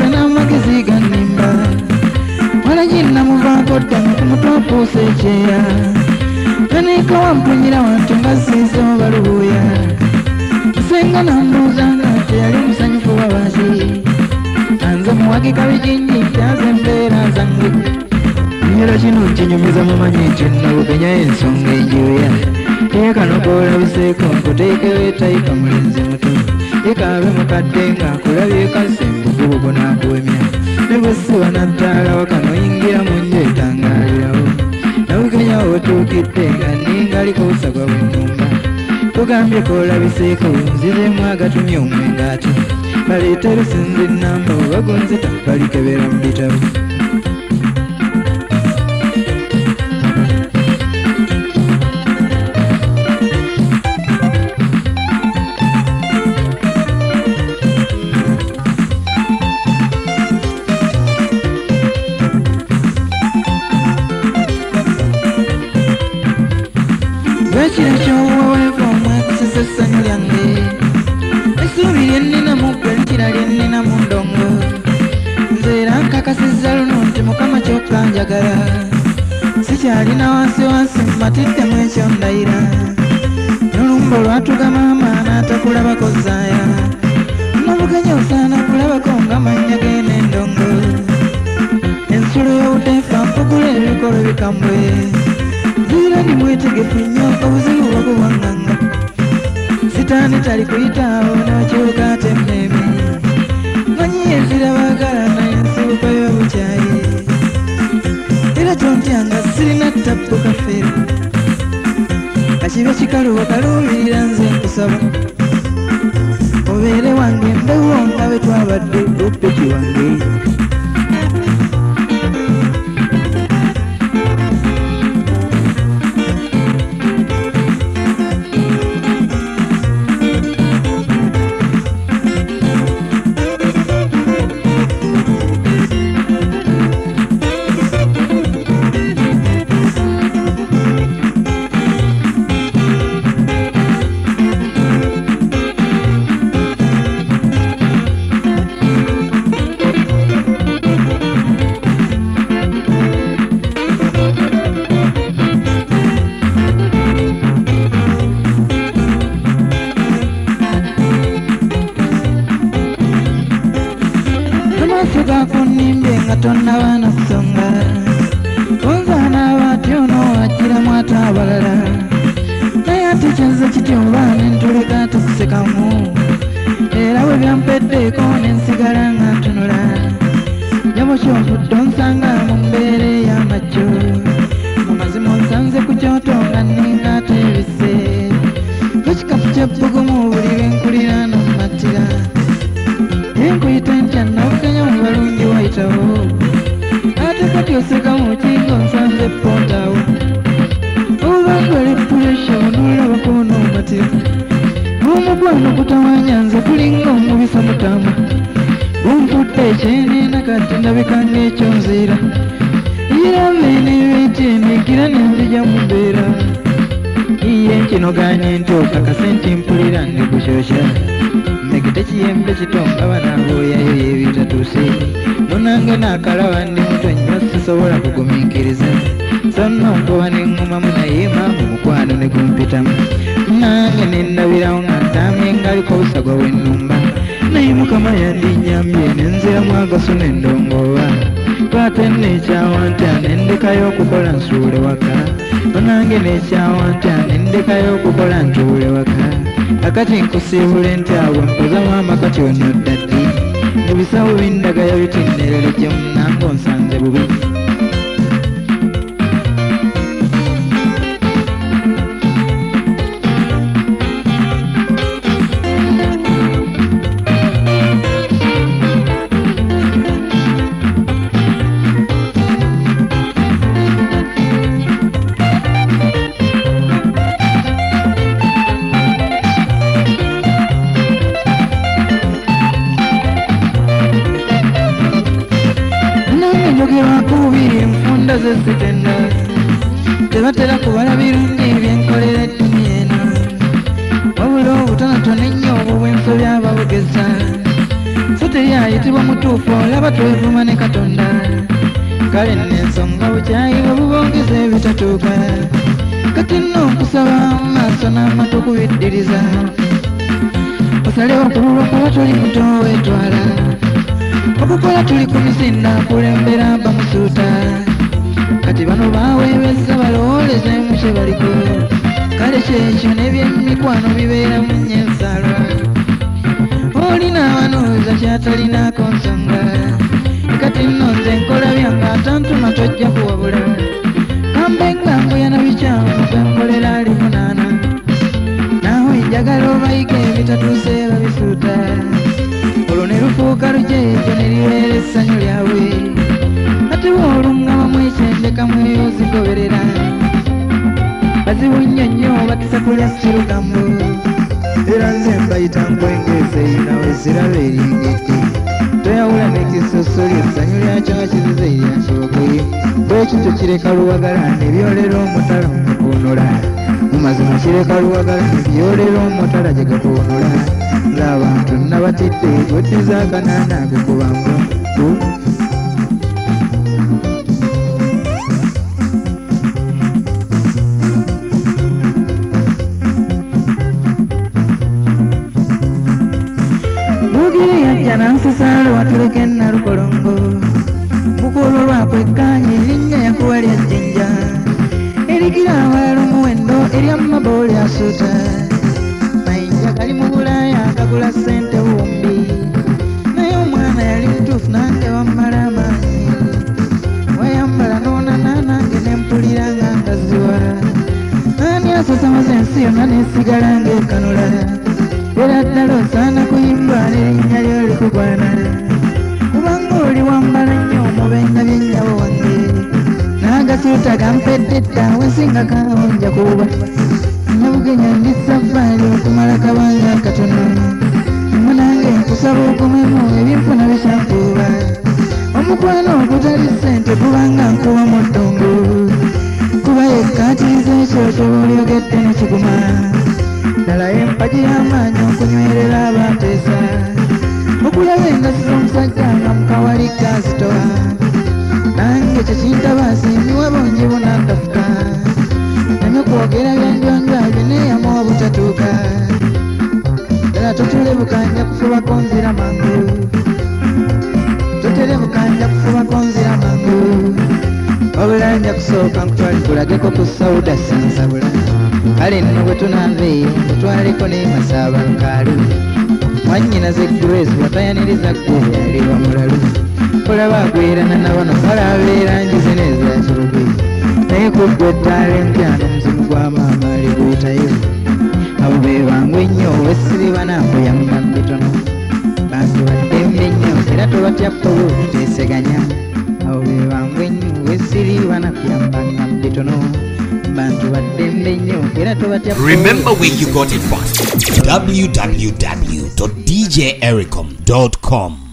n'amagezi gannimba walagina muvaako ddala ku mutwe opuusa ekyeya kaneeka wampunyira wantu nga ziizewo balubuuya senga nambuuza nga teyali musanyufu wabaasi anze muwagika bijinji tyaze embeera zange era kino kinyumiza mumanyi nti nnabugenyayo ensonga enjuya era kano koolabiseeko nkuteekewo etayika mulenzi muto yekaabe mukadde ng'akulabye kasembugubugu n'akuwemya ne bwe siba nattaala wakano oyingira mu nju etangaalirawo nabugenyawo otuukidde nga ningaliko busagwa bw'ennumba tugambye koolabiseeko nzizeemu agatumye omwenga ati baleeta lusinzi nnamba oba gonzita balikebera mu bitabo Vekira ky'owoweeva omwekusisa essanyu lyange essuubi lye nnina mu ggwe nkira lye nnina mu ndongo nze era nkakasizza luno nti mukama kyokka njagala sikyalina wansi wansi mmatiddemu ekyo ndayira n'olumba olwatuga maama n'atakulabako zaaya nabugenya osaana kulabako nga mannya ge n'endongo ensulo y'obuteefa mpugula ebikolo bikambwe zira ni mwetegefu nnyo obuzibu bwakuwanganga sitaani tali kuyitaawo n'okyuka atemmeeme manyi enzira baagala naye ensibuko y'obukyayi era tontyanga sirina ttapu kafeero kakibe kikalubo kaluubirira nze nkusaba obeere wange mbewo nga bwe twabadde oppeki wange tonnabana ssonga onzaana abaati ono agiramu ate abalala naye ate kyenze kityo oba nentuleka tukusekamu era bwe byampeddeeko nensigala nga ntunula nyabo kyonfudde onsanga mu mbeera ey'amajjo mu mazima onsanze ku kyoto nga nninga ateebise ekikafu kyebbugumu buli lwenkulira nommattira enkuyita ntya nabugenya mu balungi wayitawo ate kati oseka mu kinga onsanze epontaawo obangale puresha onolabako n'omatira omugwano kutawanya nze kulinga omubisa mutama gumpudde ekyenena kati ndabika ng'ekyo nziira yirame n'ebinti emigira nenzija mu mbeera iye nkinoganye ntoka kasenti mpulira ndi kushosha megite kiyembe kitonga banabooyayo yebitatuuse munange nakalaba ndi muto nnyo sisobola kugumiikiriza sonna nkuba neŋŋumamu naye maamu mukwano ne gumpitamu nange nendabirawo nga ntaamye ngaliko obusagwa bw'ennumba naye mukama yandinyambye nenziramu agaso n'endongooba twate neekyawa ntya nendekayo okukola nsuule waka nange neekyawa ntya nendekayo okukola ntuule waka akati nkusiibule ntyabwe mpozamu amakati ono ddaddi ebisawo bindagaya biti nnerere gye munange onsanze bubi zesitenda tebatera kubala birungi ebyenkolera eddunia eno wabula obutonotono ennyo obwo bwensobya ababugeza so teri ayitibwa mutuufu olaba twevuma ne Katonda kale n'ensonga bukyayi bwe bubongeza ebitatuuka kati nno nkusaba maaso n'amatu kubiddiriza osalewo kululwa kuba tuli muto wetwala okukola tuli ku misinda kulembera bamusuuta kati bano baweebeza balowooleze mu kye baliko kale kyekyo n'ebyemikwano bibeera mu nyensalwa olina abanooza kyatalinako nsonga kati nno nze nkola byange atantuma tojja kuwabula kambe ngambuyana bikyamu kwenkolera ali munaana nawe njagala obayige ebitatuuse babisuuta olwo ne lufuuka lujeejo ne libeera essanyu lyabwe ate olungabamu ekyendekamu eyo zigoberera bazibu nnyo nnyo batisa kulya sirugambo era nze mbayita nkwengeeze nawe ziraba eringedde toyawula n'ekisosoli essanyu lyakyo nga kizize eryakyogeye bwekityo kireka luwagala nebyolera omutala mukuunola mu mazima kireka luwagala nebyolera omutala gye gakuunola ng'abantu nabatidde goddiza akanaana agekubanga bugiri yajja nansisalo watuleke nalukolongo mukulu lwakwekkaanya erinnya yakuwa lya jjinja erigira awalala omuwendo eryamabooli asuuta mayinja gali mu bulaaya akagula ssente wumbi naye omwana yali mutuufu nange wammala amaanyi wayambala noonana nange nempulira nga ngaziwa ani asosamaza ensi yonna nesigala ng'ekanula era ddala osaana kuyimba n'erinnya lyolikugwana kubanga oli wambala nnyo omubenga byennyabo wange n'agasuuta gampedde dda wensinga kawonja kuba nabugenya ndi saffaali okumala kabanga katono munange nkusaba okumemu ebinfuna bisankuuba omukwano ogutali ssente kubanga nkuba mu ddongo kuba yekkaatiriza ekyoto b'olyogedde ne kiguma ddala empagi y'amaanyi okunywerera abateesa okulaba engasiza omusajja nga mukawali kasitowa nange kyekintabaasi ndiwa bongi bunandafuka namye okwogera byanjwanja byeneeyamu obutatuuka ddala totulebukanja kufubako nzira mangu toterebukanja kufubako nzira mangu obulanja kusooka nkutwali kulageko ku sauda sansabula kale nno bwe tunave mutwaleko n'emasaaba nkaalu mwannyinaze Grace watayaniriza gwe yaliwa mulalu olaba agwerana na bano kale abeera njize n'ezakirubi naye kuggwe ettaala empyano omuzimu gwa maama aliguyitayo abo be bangu ennyo wessiriba naakuyamba mbitono bantu baddembe nnyo era tobatya kkobo tuteeseganya abo be bangu ennyo wessiriba nakuyambanga mbitono. Remember where you got it from. www.djericom.com